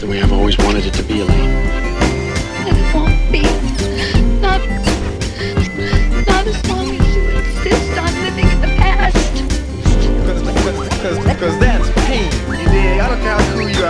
the way I've always wanted it to be, Elaine. And it won't be. Not as long as you insist on living in the past. Because that's pain. You dig? I don't care how cool you